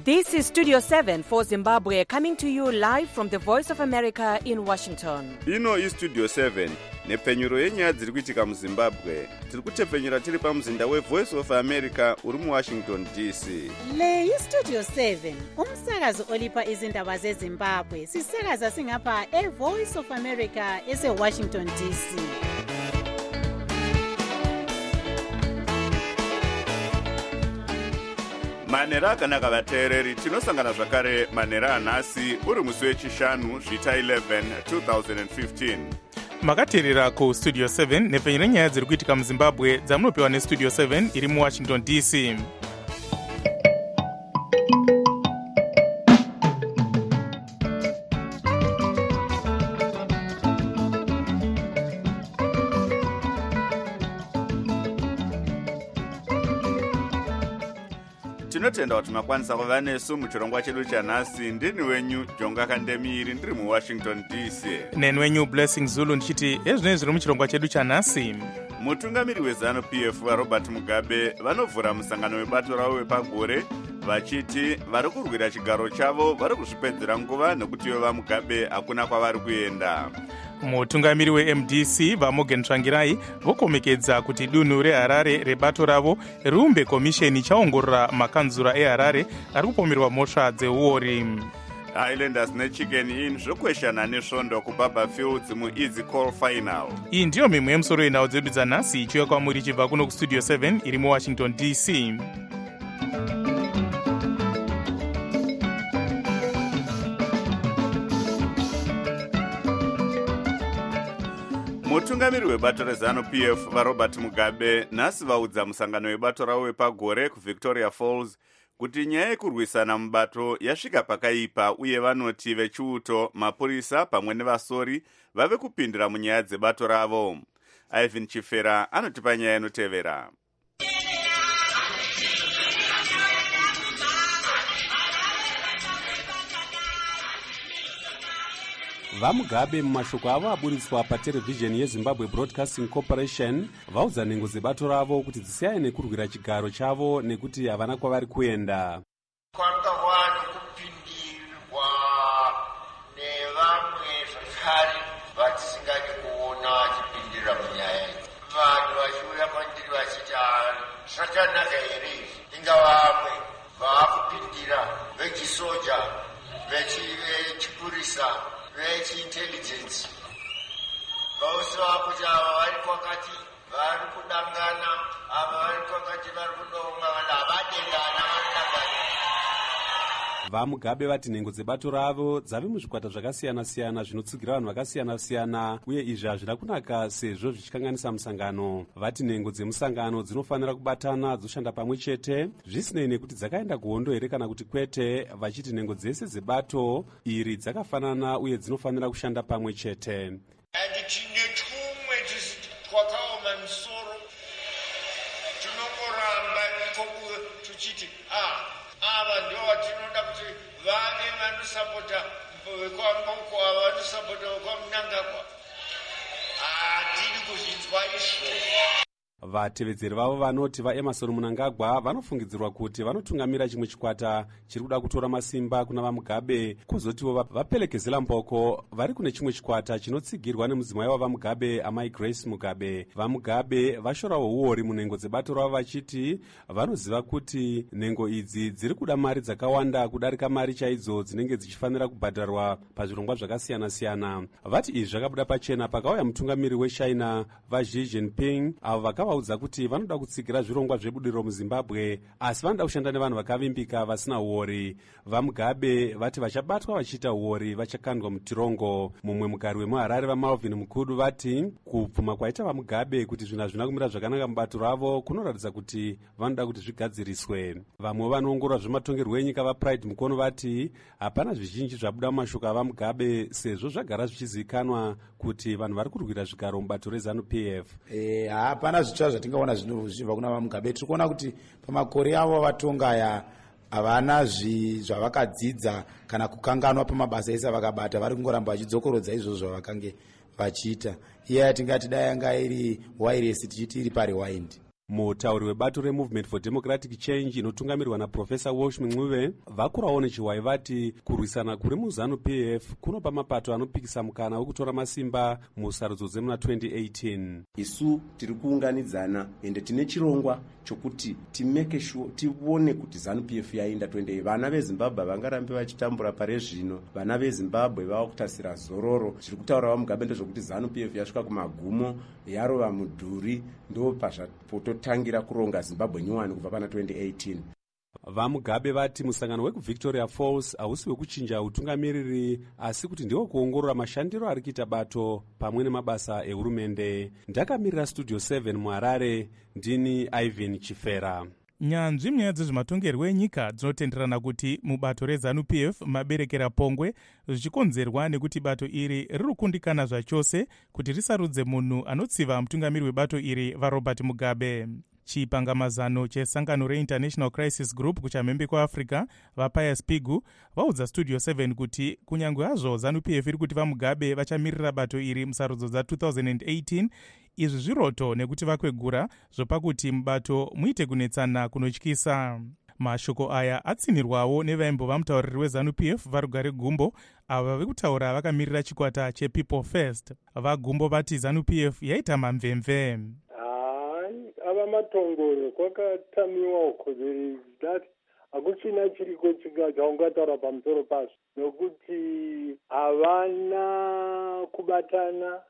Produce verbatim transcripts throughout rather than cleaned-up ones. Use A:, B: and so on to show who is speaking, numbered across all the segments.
A: This is Studio seven for Zimbabwe, coming to you live from the Voice of America in Washington.
B: Ino is Studio seven, nepfenyuro yenyaya dziri kuitika muZimbabwe. Tiri kutepfenyura tiri pamuzinda weVoice of America uri muWashington D C.
C: Le yi Studio seven, umsakazo olipa izindaba zeZimbabwe. Sisakaza singapha eVoice of America eseWashington D C.
B: Manera akanaka vateereri, tinosangana zvakare manera anhasi uri musi wechishanu zvita eleven twenty fifteen.
D: Makateerera ku Studio seven nepfenyuro yenyaya dziri kuitika muZimbabwe dzamunopiwa neStudio seven iri muWashington D C.
B: Tinotenda kuti makwanisa kuva nesu muchirongwa chedu chanhasi. Ndini wenyu Jonga Kandemiri ndiri muWashington D C.
D: Neni wenyu Blessing Zulu ndichiti ezvinenge zviri muchirongwa chedu chanhasi.
B: Mutungamiri weZanu P F Robert Mugabe vanovhura musangano webato ravo wepagore vachiti vari kurwira chigaro chavo vari kuzvipedzera nguva nekuti ivo vaMugabe hakuna kwavari kuenda.
D: Mutungamiri weM D C vaMorgan Tsvangirai vokomekedza kuti dunhu reHarare rebato ravo riumbe komisheni ichaongorora makanzura eHarare ari kupomerwa mhosva dzeuori.
B: Highlanders neChicken Inn zvokweshana nesvondo kuBaba Fields muEasy Call Final.
D: Iyi ndiyo mimwe yemusoro yenhau dzedu dzanhasi ichiuya kwamuri ichibva kuno kuStudio seven iri muWashington D C.
B: Mutungamiri webato reZanu P F vaRobert Mugabe nhasi vaudza musangano webato ravo wepagore kuVictoria Falls kuti nyaya yekurwisana mubato yasvika pakaipa uye vanoti vechiuto, mapurisa pamwe nevasori vave kupindira munyaya dzebato ravo. Ivan Chifera anotipa nyaya inotevera.
E: VaMugabe mumashoko avo aburitswa paterevhizheni yeZimbabwe Broadcasting Corporation vaudza nhengo dzebato ravo kuti dzisiyane nekurwira chigaro chavo nekuti havana kwavari kuenda.
F: Kwangava kupindirwa nevamwe zvakare vatisingadi kuona vachipindira munyaya idzi. Vanhu vachiuya kwandiri vachiti zvakanaka here izvi, inga vamwe vaakupindira vechisoja, vechipurisa, vechi-intelligence. Vose vakuti ava vari kwakati vari kudangana, ava vari kwakati vari kudongana, havadengana vanodangana.
E: VaMugabe vati nhengo dzebato ravo dzave muzvikwata zvakasiyana-siyana zvinotsigira vanhu vakasiyana-siyana uye izvi hazvina kunaka sezvo zvichikanganisa musangano. Vati nhengo dzemusangano dzinofanira kubatana dzoshanda pamwe chete zvisinei nekuti dzakaenda kuhondo here kana kuti kwete, vachiti nhengo dzese dzebato iri dzakafanana uye dzinofanira kushanda pamwe chete.
F: And tine tumwe twakaoma misoro tinongoramba iko tuchiti ah ava ndio vatinoda kuti vave vanosapota vekwamboko ava vanosapota vekwamnangagwa. Hatidi kuzvinzwa izvo.
E: Vatevedzeri vavo vanoti vaEmerson Mnangagwa vanofungidzirwa kuti vanotungamira chimwe chikwata chiri kuda kutora masimba kuna vaMugabe, kuzotivo vapelekezela mboko vari kune chimwe chikwata chinotsigirwa nemudzimai wavaMugabe amai Grace Mugabe. VaMugabe vashorawo uori munhengo dzebato ravo vachiti vanoziva kuti nhengo idzi dziri kuda mari dzakawanda kudarika mari chaidzo dzinenge dzichifanira kubhadharwa pazvirongwa zvakasiyana-siyana. Vati izvi zvakabuda pachena pakauya mutungamiri weChina vaXi Jinping avo vaka vaudza kuti vanoda kutsigira zvirongwa zvebudiro muZimbabwe asi vanoda kushanda nevanhu vakavimbika vasina uori. VaMugabe vati vachabatwa vachiita uori vachakandwa mutirongo. Mumwe mugari wemuHarare vaMalvin Mukudu vati kubvuma kwaita vaMugabe kuti zvinhu hazvina kumira zvakanaka mubato ravo kunoratidza kuti vanoda kuti zvigadziriswe. Vamwe vanoongorora zvematongerwo enyika vaPride Mukono vati hapana zvizhinji zvabuda mumashoko avaMugabe sezvo zvagara zvichizivikanwa kuti vanhu vari kurwira zvigaro mubato reZanu P F.
G: Eh, hapana zvitsva zvatingaona zvinobva kuna vaMugabe. Tiri kuona kuti pamakore avo vatonga aya havana zvavakadzidza kana kukanganwa pamabasa ese avakabata, vari kungoramba vachidzokorodza izvozvo zvavakange vachiita. Iye yatingati dai yanga iri wireless tichiti iri parewind.
E: mutauri webato removement for democratic change inotungamirwa naprofesa walsh mncube vakurawo nechiwai vati kurwisana kuri muzanu P F kunopa mapato anopikisa mukana wekutora masimba musarudzo dzemuna twenty eighteen.
H: Isu tiri kuunganidzana ende tine chirongwa chokuti timeke sure tione kuti zanu P F yaenda twenty. Vana vezimbabwe vangarambe vachitambura pare zvino, vana vezimbabwe vava kutasira zororo. Zviri kutaura vamugabe ndezvokuti zanu P F yasvika kumagumo yarova mudhuri, ndo pazvapototangira kuronga zimbabwe nyuwani kubva pana twenty eighteen.
E: vamugabe vati musangano wekuvictoria falls hausi wekuchinja utungamiriri asi kuti ndiwo kuongorora mashandiro ari kuita bato pamwe nemabasa ehurumende. Ndakamirira studio seven muharare, ndini Ivan Chifera.
D: Nyanzvi munyaya dzezvematongerwo enyika dzinotenderana kuti mubato rezanu P F maberekera pongwe, zvichikonzerwa nekuti bato iri riri kundikana zvachose kuti risarudze munhu anotsiva mutungamiri webato iri vaRobert Mugabe. Chipangamazano chesangano reInternational Crisis Group kuchamhembe kwaAfrica vaPius Pigu vaudza Studio seven kuti kunyangwe hazvo zanu P F iri kuti vaMugabe vachamirira bato iri musarudzo dza two thousand eighteen, izvi zviroto nekuti vakwegura zvopakuti mubato muite kunetsana kunotyisa. Mashoko aya atsinirwawo nevaimbova mutauriri wezanu P F varugare Gumbo, ava vekutaura vakamirira chikwata chePeople First. VaGumbo vati zanu P F yaita mamvemve.
I: Ava matongoro kwakatamiwa uko that hakuchina chiriko chaungataura pamusoro pazvo nokuti havana kubatana,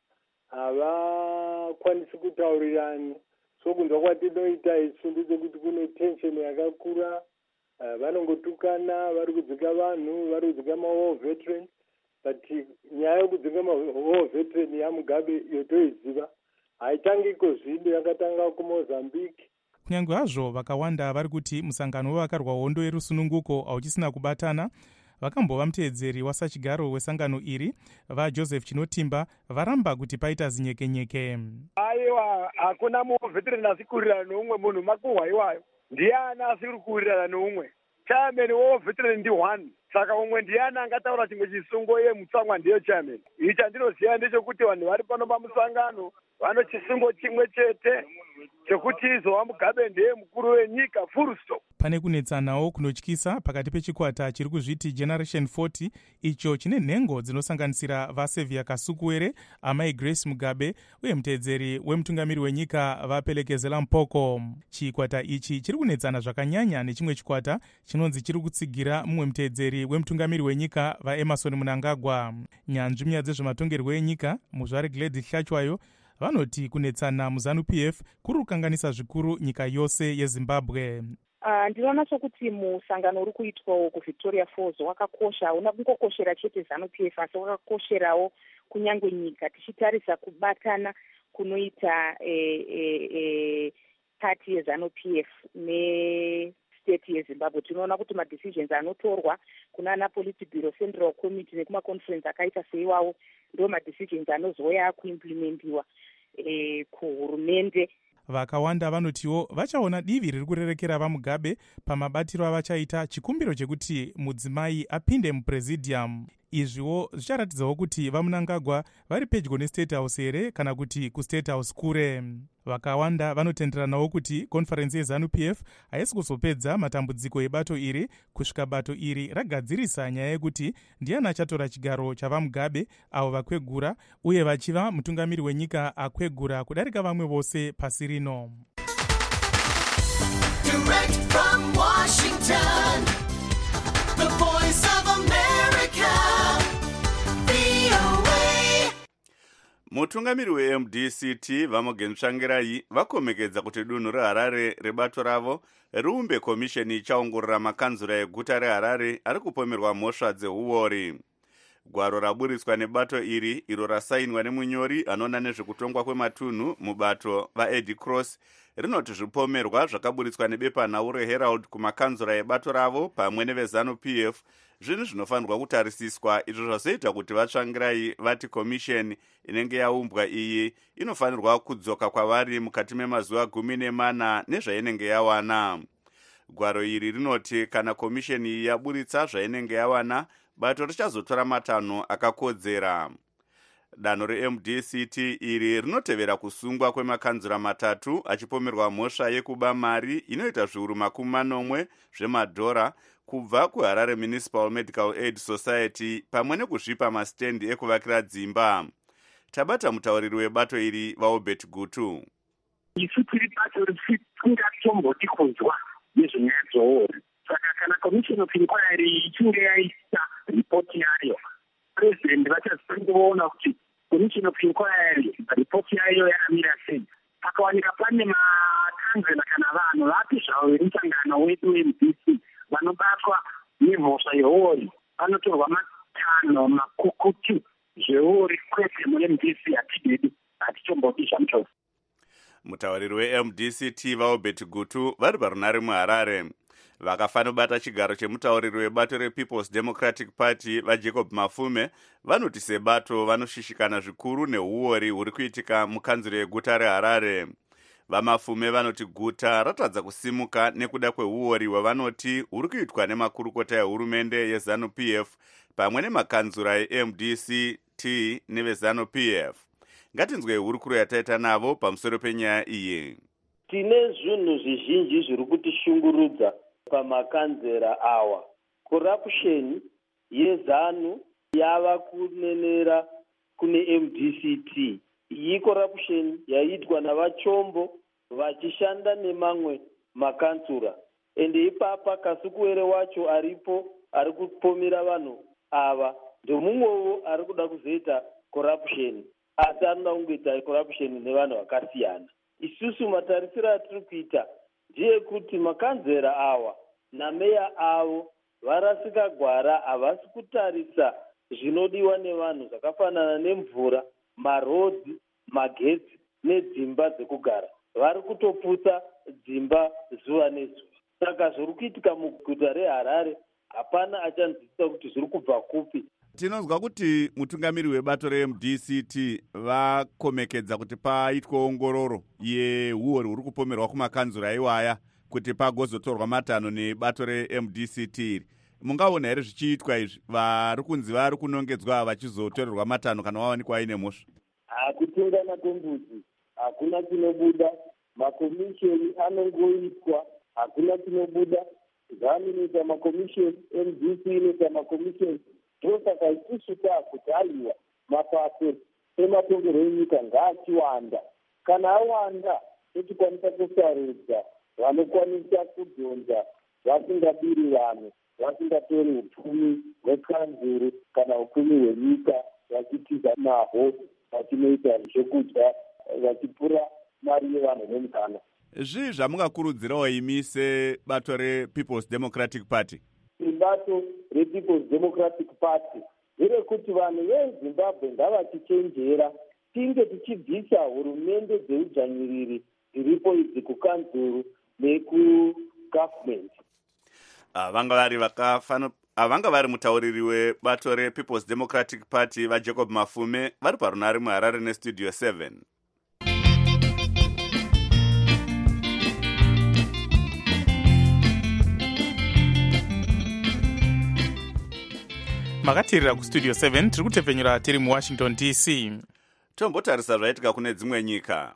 I: havakwanisi kutaurirana. So kunzwa kwatinoita isu ndechekuti kune tension yakakura, vanongotukana, vari kudzika vanhu, vari kudzika mawar veteran, but nyaya yekudzika mawar veteran yaMugabe yotoiziva. Haitangiko zvino, yakatanga kuMozambique.
D: Kunyange hazvo vakawanda vari kuti musangano wevakarwa hondo yerusununguko hauchisina kubatana, vakambova muteedzeri wasachigaro wesangano iri vaJoseph Chinotimba varamba kuti paita zinyekenyeke.
I: Aiwa, hakuna muveteran asikurirana noumwe munhu makuhwaiwayo. Ndiana asiri kuwirirana noumwe. Chairman woveteran ndi one. Saka umwe ndiana angataura chimwe chisungo ye mutsamwa ndiyo chairman. Ichi chandinoziva ndechekuti vanhu vari pano pamusangano vano chisungo chimwe chete chekuti izova Mugabe ndiye mukuru wenyika, full stop.
D: Pane kunetsanawo kunotyisa pakati pechikwata chiri kuzviti Generation forty, icho chine nhengo dzinosanganisira vaSevia Kasukuwere, amai Grace Mugabe uye muteedzeri wemutungamiri wenyika vaPelekezela Mpoko. Chikwata ichi chiri kunetsana zvakanyanya nechimwe chikwata chinonzi chiri kutsigira mumwe muteedzeri wemutungamiri wenyika vaEmerson Mnangagwa. Nyanzvi munyaya dzezvematongerwo enyika muzvari Gladys Hlachwayo vanoti kunetsana muzanu P F kuri kukanganisa zvikuru nyika yose yeZimbabwe.
J: Uh, ndinoona sokuti musangano uri kuitwawo kuVictoria Falls wakakosha, hauna kungokoshera chete zanu P F asi wakakosherawo kunyange nyika, tichitarisa kubatana kunoita e, e, e, party yezanu P F ne state yeZimbabwe. Tinoona kuti madecisions anotorwa kuna ana Politburo Central Committee nekuma conference akaita seiwawo ndo madecisions anozouya kuimplementiwa e, kuhurumende.
D: Vakawanda vanotiwo vachaona divi riri kurerekera vaMugabe pamabatiro avachaita chikumbiro chekuti mudzimai apinde mupresidium. Izviwo zvicharatidzawo kuti vaMnangagwa vari pedyo neState House here kana kuti kuState House kure. Vakawanda vanotenderanawo kuti konferensi yezanu P F haisi kuzopedza matambudziko ebato iri kusvika bato iri ragadzirisa nyaya yekuti ndiani achatora chigaro chavaMugabe avo vakwegura uye vachiva mutungamiri wenyika akwegura kudarika vamwe vose pasi rino. Direct from Washington, the voice of America, V O A.
B: Mutungamiri weM D C T Vamogen Tsvangirai vakomekedza kuti dunhu reHarare rebato ravo riumbe komisheni ichaongorora makanzura eguta reHarare ari kupomerwa mhosva dzeuori. Gwaro raburiswa nebato iri iro rasainwa nemunyori anoona nezvekutongwa kwematunhu mubato vaEddie Cross rinoti zvipomerwa zvakaburiswa nebepanhau reHerald kumakanzura ebato ravo pamwe nevezanu P F zvinhu zvinofanirwa kutarisiswa, izvo zvazoita kuti vatsvangirai vati komisheni inenge yaumbwa iyi inofanirwa kudzoka kwavari mukati memazuva gumi nemana nezvainenge yawana. Gwaro iri rinoti kana komisheni iyi yaburitsa zvainenge yawana, bato richazotora matanho akakodzera. danho reM D C T iri rinotevera kusungwa kwemakanzura matatu achipomerwa mhosva yekuba mari inoita zviuru makumi manomwe zvemadhora kubva kuHarare Municipal Medical Aid Society pamwe nekuzvipa masitendi ekuvakira dzimba. Tabata mutauriri webato iri vaObert Gutu.
K: Isu tiri bato risingatomboti kunzwa nezvenyaya dzoori. Saka kana Commission of Inquiry ichinge yaisa ripoti yayo, President vachazongoona kuti Commission of Inquiry ripoti yayo yakamira sei. Pakawanika pane makanzela kana vanhu vapi zvavo vemusangano wedu weM D C vanobatwa nemhosva yeori, vanotorwa matanho makukutu zveori kwete muM D C hatidedi hatichombodi zvamucho.
B: Mutauriri weM D C T vaObert Gutu vari parunare muHarare. Vakafanobata chigaro chemutauriri webato rePeople's Democratic Party vaJacob Mafume vanoti sebato vanoshishikana zvikuru neuori huri kuitika mukanzuro yeguta reHarare. VaMafume vanoti guta ratadza kusimuka nekuda kweuori hwavanoti huri kuitwa nemakurukota ehurumende yeZANU P F pamwe nemakanzura eM D C T neveZANU P F. Ngatinzwe hurukuro yataita navo pamusoro penyaya iyi.
L: Tine zvinhu zvizhinji zviri kutishungurudza pamakanzera awa. Corruption yeZANU yava kunenera kune M D C T. Iyi corruption yaitwa navachombo vachishanda nemamwe makansura. Ende ipapa Kasukuwere wacho aripo ari kupomera vanhu ava ndomumwewo ari kuda kuzoita corruption, asi anoda kungoita corruption nevanhu vakasiyana. Isusu matarisiro atiri kuita ndiye kuti makanzera awa nameya avo varasika gwara, havasi kutarisa zvinodiwa nevanhu zvakafanana nemvura, marodzi, magetsi nedzimba dzekugara. Vari kutoputsa dzimba zuva nezuva. Saka zviri kuitika muguta reHarare hapana achanzwisisa kuti zviri kubva kupi.
B: Tinonzwa kuti mutungamiri webato reM D C T vakomekedza kuti paitwa ongororo yeuori huri kupomerwa kumakanzura iwaya kuti pagozotorwa matanho nebato reM D C T iri. Mungaona here zvichiitwa izvi, vari kunzi vari kunongedzwa vachizotorerwa matanho kana wawanikwa aine mhosva?
L: Hakutungana kwembudzi, hakuna chinobuda. Makomisheni anongoitwa, hakuna chinobuda. ZANU inoita makomisheni, M D C inoita makomisheni. Ndosaka isusu takuti aiwa mapato ematongerwo enyika ngaachiwanda. Kana awanda tochikwanisa kusarudza vanokwanisa kudhonza vasingabiri vanhu, vasingatori upfumi hwekanzuru kana upfumi hwenyika, vachitiza nahwo vachinoita zvekudya, vachipura mari yevanhu vemutana.
B: Zvii zvamungakurudzirawo imi sebato rePeople's Democratic Party?
L: Ibato rePeople's Democratic Party nderekuti vanhu veZimbabwe ngavachichenjera, tinge tichibvisa hurumende dzeudzvanyiriri dziripo idzi kukanzuru nekugovernment.
B: Vanga vari vakafano vanga vari mutauriri webato rePeople's Democratic Party vaJacob Mafume vari parunare muHarare neStudio seven.
D: Makatirira kuStudio seven tiri kutepfenyura tiri muWashington D C.
B: Tombotarisa zvaitika kune dzimwe nyika.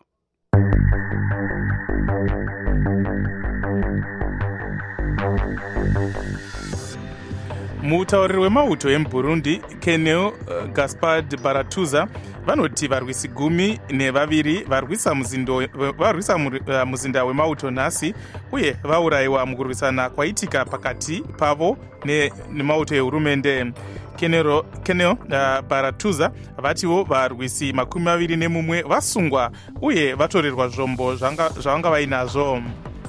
D: Mutauriri wemauto emuBurundi Kenel uh, Gaspard Baratuza vanoti varwisi gumi nevaviri varwisa muzindo varwisa uh, muzinda wemauto nhasi uye vaurayiwa mukurwisana kwaitika pakati pavo ne, nemauto ehurumende. Kenel Kenel uh, Baratuza vatiwo varwisi makumi maviri nemumwe vasungwa uye vatorerwa zvombo zvavanga vainazvo.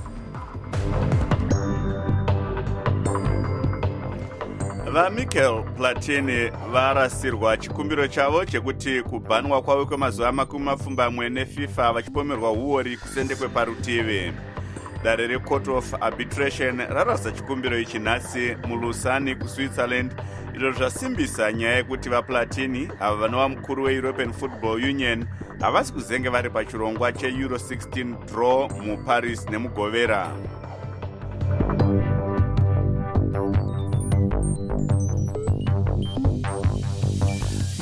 B: VaMichael Platini varasirwa chikumbiro chavo chekuti kubhanwa kwavo kwemazuva makumi mapfumbamwe neFIFA vachipomerwa uori kusendekwe parutivi. Dare reCourt of Arbitration rarasa chikumbiro ichi nhasi muLusani kuSwitzerland, izvo zvasimbisa nyaya yekuti vaPlatini ava vanova mukuru weEuropean Football Union havasi kuzenge vari pachirongwa cheEuro sixteen draw muParis nemugovera.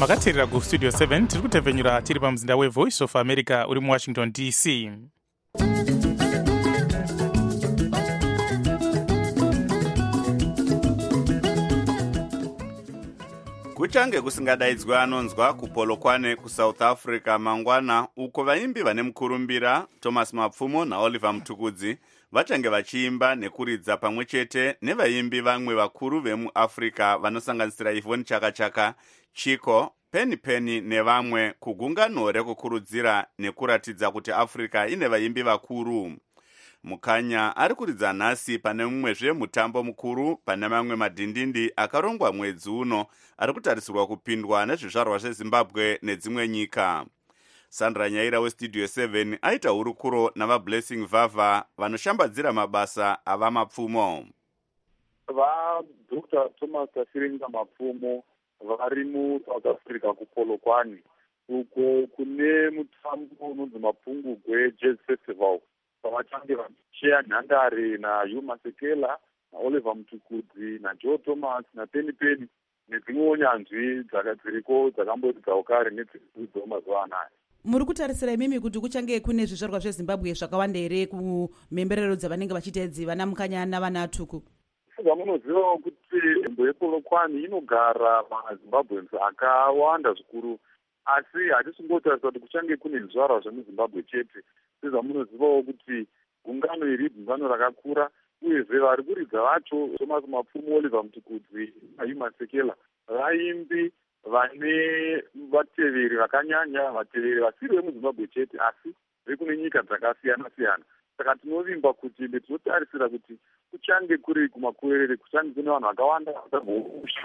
D: makateerera ku studio seven tiri kutevhenyura tiri pamuzinda wevoice of america uri muwashington D C.
B: kuchange kusingadaidzwa anonzwa kupolokwane kusouth africa mangwana uko vaimbi vane mukurumbira Thomas Mapfumo naOliver Mtukudzi vachange vachiimba nekuridza pamwe chete nevaimbi vamwe vakuru vemuafrica vanosanganisira Yvonne Chaka Chaka, Chiko, Penny Penny nevamwe kugungano rekukurudzira nekuratidza kuti Africa ine vaimbi vakuru. Mukanya ari kuridza nhasi pane mumwezve mutambo mukuru pane mamwe madhindindi akarongwa mwedzi uno ari kutarisirwa kupindwa nezvizvarwa zveZimbabwe nedzimwe nyika. Sandra Nyaira westudio seven aita hurukuro navaBlessing Vava vanoshambadzira mabasa ava Mapfumo.
M: VaDr Thomas Tasiringa Mapfumo vari muSouth Africa kupolokwane uko kune mutambo unonzi Mapungugwe Jazz Festival pavachange vachicheya nhandare naHugh Masekela naOliver Mtukudzi naJoe Thomas naPenny Penny nedzimwewo nyanzvi dziriko dzakamboridzawo kare nedziridzo mazuva anaya.
N: Muri kutarisira imimi kuti kuchange kune zvizvarwa zveZimbabwe zvakawanda here kumhemberero dzavanenge vachita idzi vana Mukanya navana Tuku?
M: Fuga munozivawo kuti nzvimbo yePolokwane inogara maZimbabweans akawanda zvikuru, asi hatisongotarisa kuti kuchange kune zvizvarwa zvemuZimbabwe chete. Sezva munozivawo kuti gungano iri gungano rakakura, uyezve vari kuridza vacho Thomas Mapfumo, Oliver Mtukudzi naHugh Masekela vaimbi vane vateveri vakanyanya, vateveri vasiri vemuZimbabwe chete asi vekune nyika dzakasiyana siyana. Saka tinovimba kuti tinotarisira kuti kuchange kuri kumakuverere kuchange kune vanhu vakawanda vachabvousha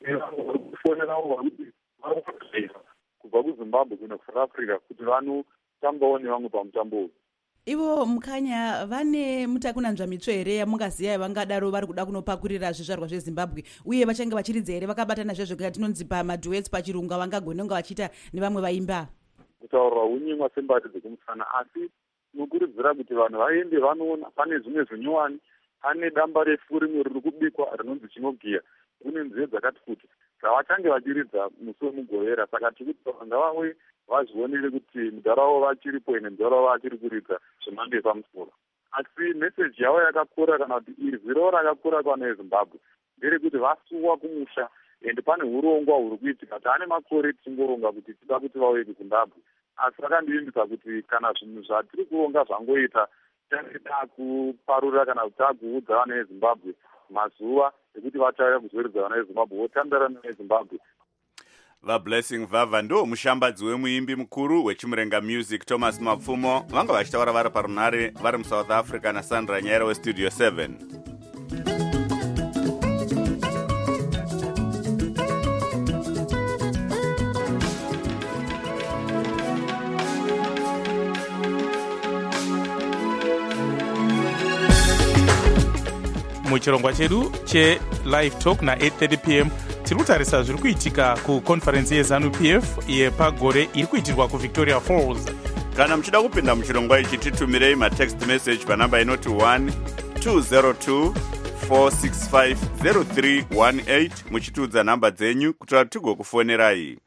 M: kufonerawo vakuti varikudzera kubva kuZimbabwe kuenda kuSouth Africa kuti vanotambawo nevamwe pamutambo uyu.
N: Ivo Mukanya vane mutakunanzva mitsvo here yamungaziva yavangadaro vari kuda kunopakurira zvizvarwa zveZimbabwe, uye vachange vachiridza here vakabatana zvezvo tinonzi pamaduets pachirungu vangagone kunge vachita nevamwe vaimba?
M: Kutaurwa unyimwa sembari dzekumusana, asi tinokurudzira kuti vanhu vaende vanoona. Pane zvimwe zvinyowani, pane damba refu rimwe riri kubikwa rinonzi chinogiya, kune nziyo dzakati kuti zvavachange vachiridza musi wemugovera. Saka tikuti ngavauye vazvionere kuti mudharawo vachiripo ine mudharawo vachiri kuridza zvemhando yepamusoro. Asi meseji yavo yakakura kana kuti irziro rakakura kwana eZimbabwe nderekuti vasuwa kumusha, ende pane urongwa huri kuitika. Taane makore tichingoronga kuti tida kuti vauye kuZimbabwe, asi vakandivimbisa kuti kana zvinhu zvatiri kuronga zvangoita tichada kuparura kana kuti takuudza vana veZimbabwe mazuva ekuti vachauya kuzoridza vana veZimbabwe votambira neZimbabwe.
B: VaBlessing Vava ndo mushambadzi wemuimbi mukuru wechimurenga music Thomas Mapfumo vanga vachitaura vari parunhare vari muSouth Africa naSandra Nyaira westudio seven.
D: muchirongwa chedu chelive talk na eight thirty p m tiri kutarisa zviri kuitika kuconference yeZANU-P F yepagore iri kuitirwa kuVictoria Falls.
B: Kana muchida kupinda muchirongwa ichi titumirei matext message panamba inoti one two zero two four six five zero three one eight muchitiudza namba dzenyu kuti tigokufonerai.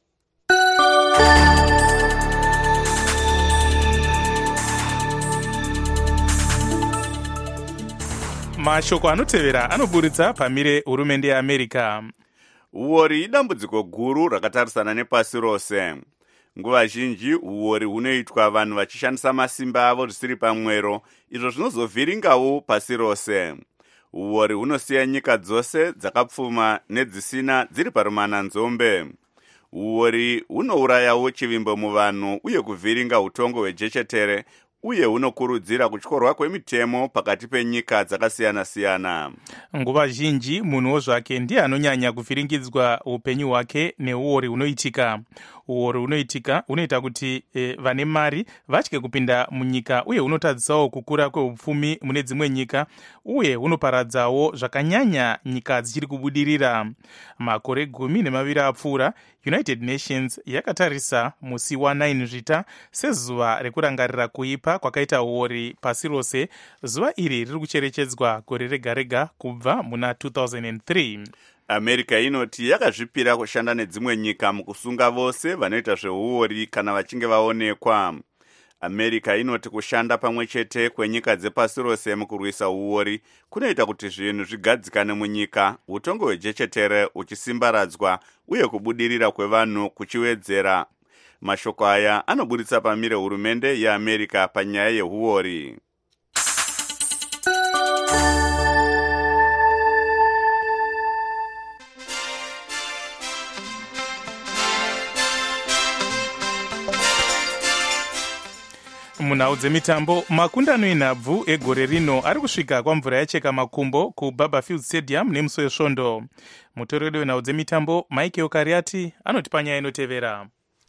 D: Mashoko anotevera anoburitsa pamire hurumende yeAmerica.
B: Uori idambudziko guru rakatarisana nepasi rose. Nguva zhinji uori hunoitwa vanhu vachishandisa masimba avo zvisiri pamwero, izvo zvinozovhiringawo pasi rose. Uori hunosiya nyika dzose dzakapfuma nedzisina dziri parumana nzombe. Uori hunourayawo chivimbo muvanhu uye kuvhiringa utongo hwejechetere, uye hunokurudzira kutyorwa kwemitemo pakati penyika dzakasiyana-siyana.
D: Nguva zhinji munhuwo zvake ndiye anonyanya kuvhiringidzwa upenyu hwake neuori hunoitika. Uori hunoitika hunoita kuti e, vane mari vatye kupinda munyika, uye hunotadzisawo kukura kweupfumi mune dzimwe nyika, uye hunoparadzawo zvakanyanya nyika dzichiri kubudirira. Makore gumi nemaviri apfuura, United Nations yakatarisa musi wanine zvita sezuva rekurangarira kuipa kwakaita uori pasi rose. Zuva iri riri kucherechedzwa gore rega rega kubva muna two thousand three.
B: America inoti yakazvipira kushanda nedzimwe nyika mukusunga vose vanoita zveuori kana vachinge vaonekwa. America inoti kushanda pamwe chete kwenyika dzepasi rose mukurwisa uori kunoita kuti zvinhu zvigadzikane munyika, utongo hwejechetere huchisimbaradzwa uye kubudirira kwevanhu kuchiwedzera. Mashoko aya anoburitsa pamire hurumende yeAmerica panyaya yehuori.
D: Munhau dzemitambo, makundano enhabvu egore rino ari kusvika kwamvura yacheka makumbo kuBarberfield Stadium nemusi wesvondo. Mutoreri wenhau dzemitambo Michael Kariati anoti panyaya inotevera.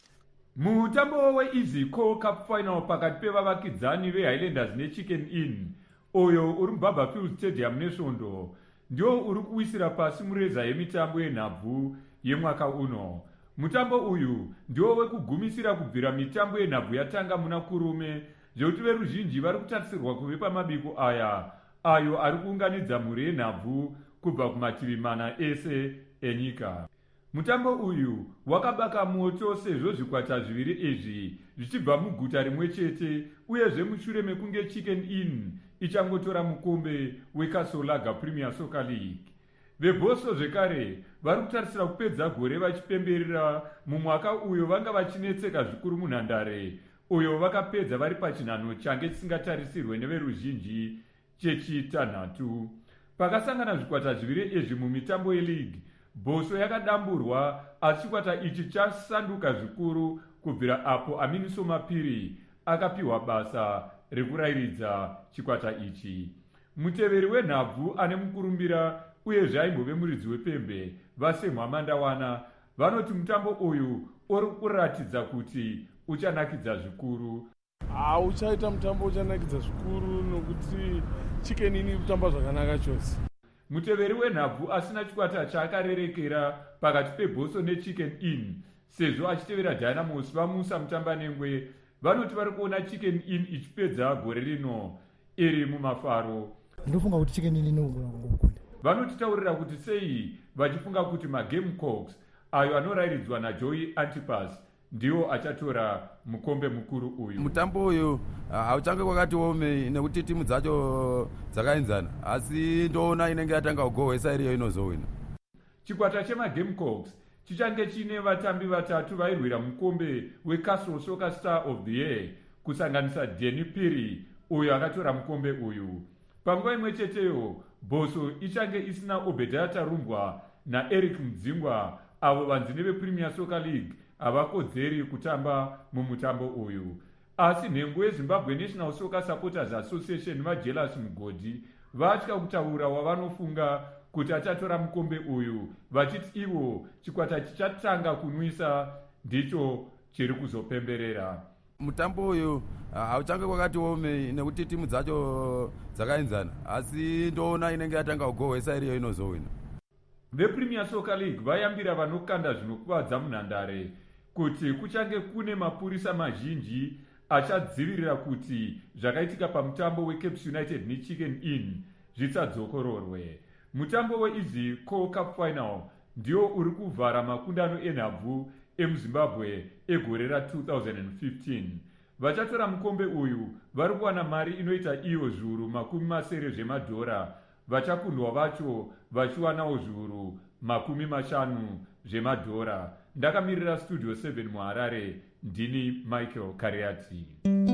O: Mutambo weEasy Co Cup Final pakati pevavakidzani veHighlanders neChicken Inn oyo uri muBarberfield Stadium nesvondo ndio uri kuwisira pasi mureza yemitambo yenhabvu yemwaka uno. Mutambo uyu ndio wekugumisira kubvira mitambo yenhabvu yatanga muna kurume, zvekuti veruzhinji vari kutarisirwa kuve pamabiko aya ayo ari kuunganidza mhuri yenhabvu kubva kumativi mana ese enyika. Mutambo uyu wakabaka moto sezvo zvikwata zviviri izvi zvichibva muguta rimwe chete, uyezve mushure mekunge Chicken Inn ichangotora mukombe weKasolaga Premier Soccer League. Vebhoso zvekare vari kutarisira kupedza gore vachipemberera mumwaka uyo vanga vachinetseka zvikuru munhandare uyo vakapedza vari pachinhano change chisingatarisirwe neveruzhinji chechitanhatu. Pakasangana zvikwata zviviri izvi mumitambo yeleague, Bhoso yakadamburwa asi chikwata ichi chasanduka zvikuru kubvira apo Aminiso Mapiri akapiwa basa rekurayiridza chikwata ichi. Muteveri wenhabvu ane mukurumbira uyezve aimbove muridzi wepembe Vasemwa Mandawana vanoti mutambo uyu uri kuratidza kuti uchanakidza zvikuru.
P: Uchaita mutambo uchanakidza zvikuru nokuti Chicken Inn kutamba zvakanaka chose.
O: Muteveri wenhabvu asina chikwata chaakarerekera pakati peBhoso neChicken Inn sezvo achitevera Dynamos vamusa mutambanengwe, vanoti vari kuona Chicken Inn ichipedza gore rino iri mumafaro.
Q: Ndofunga kuti Chicken Inn inogona.
O: Vanotitaurira kuti sei vachifunga kuti maGamecocks ayo anorayiridzwa naJoey Antipas ndiwo achatora mukombe mukuru uyu.
R: Mutambo uyu hauchange kwakati ome nekuti timu dzacho dzakaenzana, asi ndoona inenge yatanga kugohwesa iriyo inozowina.
O: Chikwata chemaGamecocks chichange chine vatambi vatatu vairwira mukombe weCastle Soccer Star of the Year kusanganisa Danny Piri uyo akatora mukombe uyu. Panguva imwe cheteyo Bhoso ichange isina Obediah Tarumbwa naEric Mudzingwa avo vanzine vePremier Soccer League havakodzeri kutamba mumutambo uyu. Asi nhengo yeZimbabwe National Soccer Supporters Association vaJealous Mugodi vatya kutaura wavanofunga kuti achatora mukombe uyu, vachiti ivo chikwata chichatanga kunwisa ndicho chiri kuzopemberera.
R: Mutambo uyu hauchange kwakati ome nekuti timu dzacho dzakaenzana, asi ndoona inenge yatanga kugohwesa iriyo inozowina.
O: VePremier Soccer League vayambira vanokanda zvinokuvadza munhandare kuti kuchange kune mapurisa mazhinji achadzivirira kuti zvakaitika pamutambo weCaps United neChicken Inn zvitsadzokororwe. Mutambo weEasy Co Cup Final ndio uri kuvhara makundano enhabvu emuZimbabwe egore ra-twenty fifteen. Vachatora mukombe uyu vari kuwana mari inoita iyo zviuru makumi masere zvemadhora, vachakundwa vacho vachiwanawo zviuru makumi mashanu zvemadhora. Ndakamirira Studio seven muHarare, ndini Michael Kariati.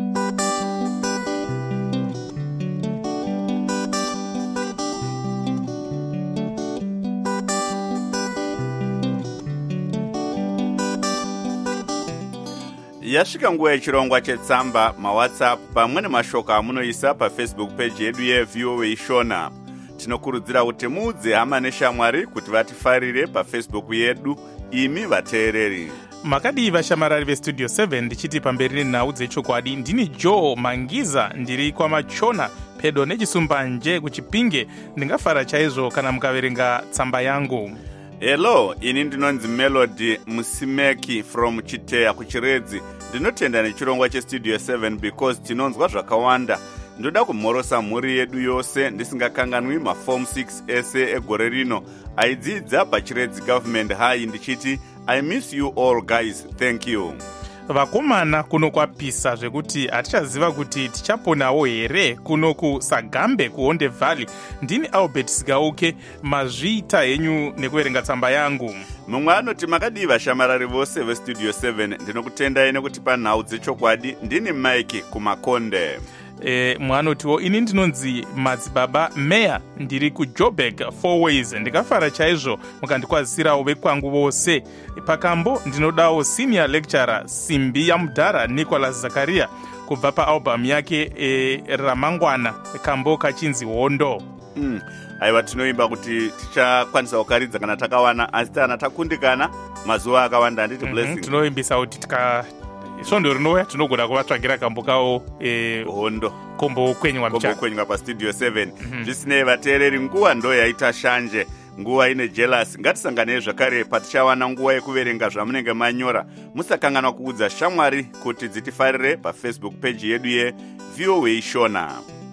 B: Yasvika nguva yechirongwa chetsamba, mawhatsapp pamwe nemashoko amunoisa paFacebook page yedu yeV O A Shona. Tinokurudzira kuti muudze hama neshamwari kuti vatifarire paFacebook yedu, imi vateereri.
D: Makadii vashamarari veStudio seven, ndichiti pamberi nenhau dzechokwadi, ndini Joe Mangiza, ndiri kwaMachona pedo nechisumbanje kuChipinge. Ndingafara chaizvo kana mukaverenga tsamba yangu.
B: Hello, ini ndinonzi Melody Musimeki from Chiteya kuChiredzi. Ndinotenda nechirongwa cheStudio seven because tinonzwa zvakawanda. Ndoda kumhorosa mhuri yedu yose ndisingakanganwi maform six ese egore rino aidzidza pachiredzi government high ndichiti I miss you all guys, thank you.
D: vakomana kuno kwapisa zvekuti hatichaziva kuti tichaponawo here kuno kusagambe kuonde valley. Ndini Albert Sigauke, mazviita henyu nekuverenga tsamba yangu.
B: Mumwe anoti makadiva shamarari vose vestudio seven, ndinokutendai nekutipa nhau dzechokwadi. Ndini Mike kumakonde.
D: E, mwanotiwo ini ndinonzi madzibaba meya, ndiri kuJoburg four ways. Ndikafara chaizvo mukandikwazisirawo vekwangu vose. Pakambo ndinodawo senior lecturer Simbi Yamudhara Nicholas Zakaria kubva paalbum yake e, ramangwana kambo kachinzi hondo.
B: Mm. Aiwa, tinoimba kuti tichakwanisa kukaridza kana takawana, asi kana takundikana mazuva akawanda. Anditi Blessing?
D: Mm -hmm. Tinoimbisa kuti tika svondo rinouya tinogona kuvatsvagira kambo kawo e,
B: hondo
D: kombo kwenywa
B: kombo kwenywa pastudio seven. Mm -hmm. Zvisinei vateereri, nguva ndo yaita shanje, nguva ine jealous. Ngatisanganei zvakare patichawana nguva yekuverenga zvamunenge manyora. Musakanganwa kuudza shamwari kuti dzitifarire pafacebook page yedu yeV O A Shona.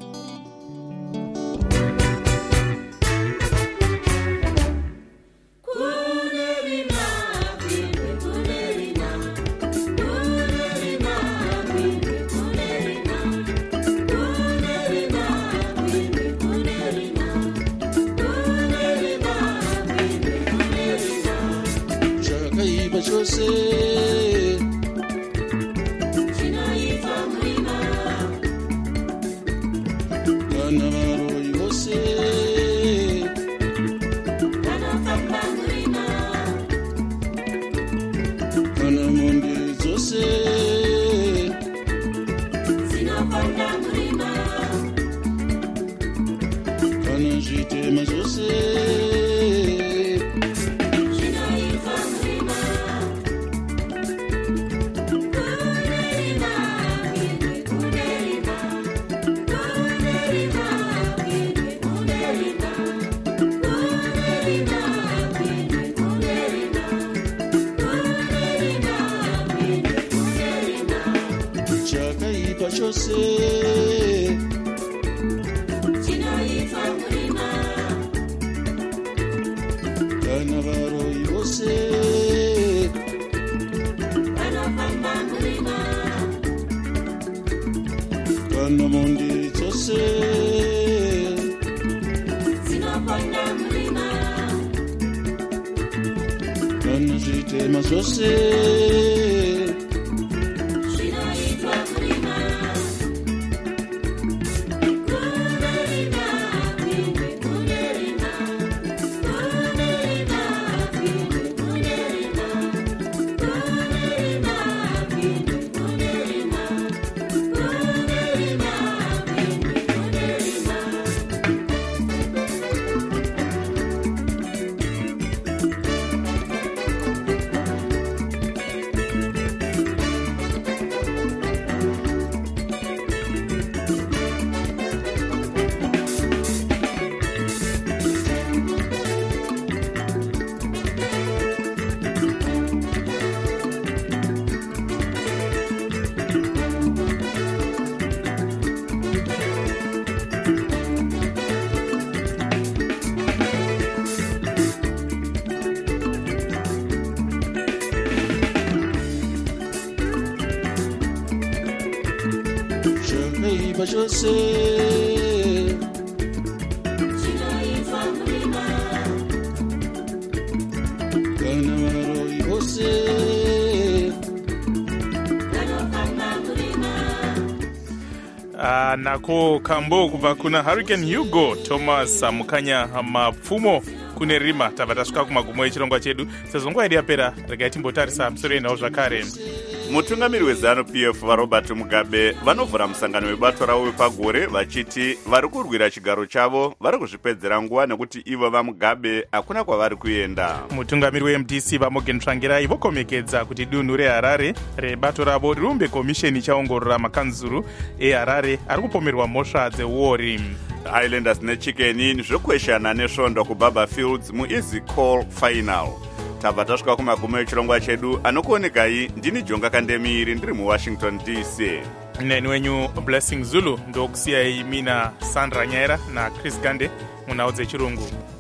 D: Ah, nako kambo kubva kuna Hurricane Hugo Thomas Mukanya mapfumo kune rima. Tabva tasvika kumagumo echirongwa chedu. Sezvo nguva yedu yapera, regai timbotarisa musoro yenhau zvakare.
B: Mutungamiri weZanu-P F vaRobert Mugabe vanovhura musangano webato ravo wepagore vachiti vari kurwira chigaro chavo vari kuzvipedzera nguva nekuti ivo vaMugabe hakuna kwavari kuenda.
D: Mutungamiri weM D C vaMorgan Tsvangirai vokomekedza kuti dunhu reHarare rebato ravo rirumbe komisheni ichaongorora makanzuru eHarare ari kupomerwa mhosva dzeuori.
B: Highlanders neChicken zvokweshana nesvondo kuBaba Fields muEasy Call Final. Tabva tasvika kumagumo echirongwa chedu. Anokuonekai ndini Jonga Kandemiri ndiri muWashington D C.
D: Neni wenyu Blessing Zulu ndokusiyai mina Sandra Nyaira na Chris Gande munhau dzechirungu.